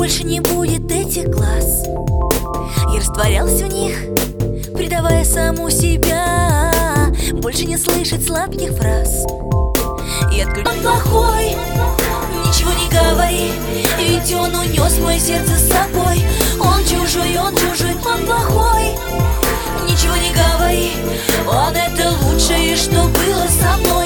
больше не будет этих глаз. Я растворялась в них, предавая саму себя, больше не слышать сладких фраз. И отключил плохой, ничего не говори, ведь он унес мое сердце с собой. Он чужой, он плохой, ничего не говори, он это лучшее, что было со мной.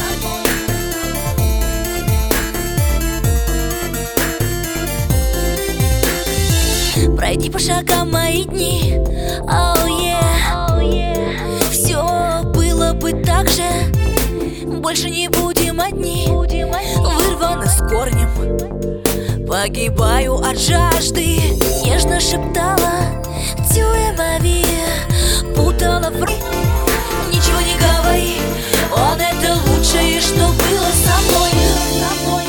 Пройди по шагам мои дни, oh yeah. Все было бы так же, больше не будем одни. Вырваны с корнем, погибаю от жажды. Нежно шептала «Tu es ma vie», путала в ничего не говори, он это лучшее, что было со мной.